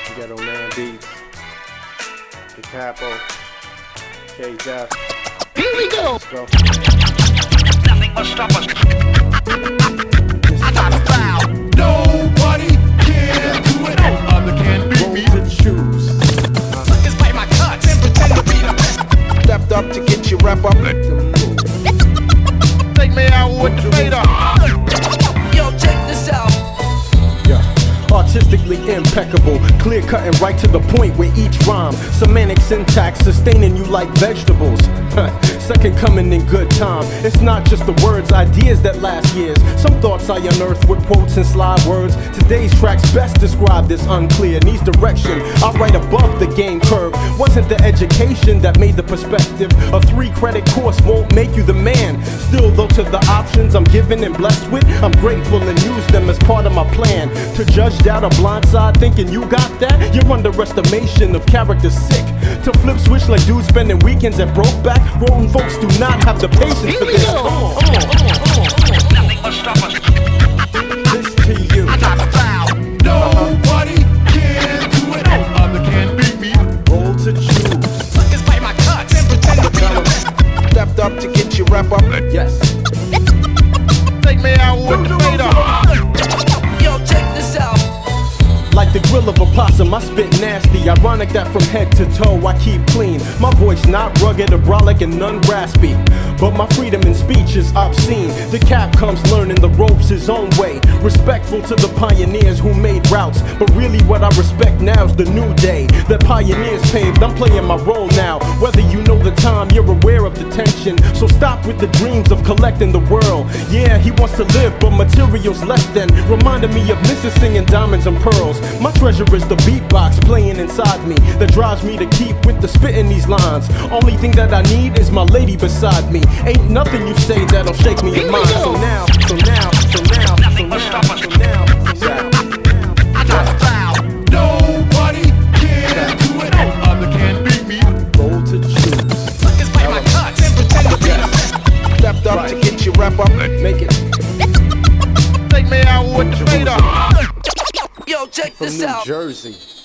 Ghetto Man Beats, the Capo, K-Def. Here we go. Let's go. Nothing will stop us. I got a style. Nobody can do it. Other can't beat me. To choose. Suckers bite my cuts and pretend to be the best. Stepped up to get your rep up. Take me out with the fader. Yo, check this out. Yeah. Artistically impeccable, clear cutting right to the point with each rhyme. Semantic syntax sustaining you like vegetables. Second coming in good time. It's not just the words, ideas that last years. Some thoughts I unearthed with quotes and slide words. Today's tracks best described as unclear. Needs direction, I write above the game curve. Wasn't the education that made the perspective. A 3-credit course won't make you the man. Still though to the options I'm given and blessed with, I'm grateful and use them as part of my plan. To judge doubt a blind side thinking you got that, your underestimation of character sick. To flip switch like dudes spending weekends at Brokeback. Grown folks do not have the patience for this. Nothing will stop us. This to you. I got a style. Nobody can do it. Other can't beat me. Roll to choose. Suckers bite my cuts and pretend to be the best. Stepped up to get your rep up. Yes. Take me out with the fader. Yo, check this out. Like the grill of a possum, I spit nasty. Ironic that from head to toe I keep clean. My voice not rugged, brolic, and none raspy. But my freedom in speech is obscene. The cap comes learning the ropes his own way. Respectful to the pioneers who made routes. But really what I respect now's the new day that pioneers paved. I'm playing my role now. Whether you know the time, you're aware of the tension. So stop with the dreams of collecting the world. Yeah, he wants to live, but material's less than. Reminding me of Mrs. singing diamonds and pearls. My treasure is the beatbox playing inside me that drives me to keep with the spitting these lines. Only thing that I need is my lady beside me. Ain't nothing you say that'll shake me in mind. So now, Nothing will stop us. I got a style. Nobody can do it. Other can't beat me. roll to choose. Suckers bite my cuts and pretend to be the best. Stepped up to get your rep up. Make it Take me out with the fader. Yo, check From this New out. Jersey.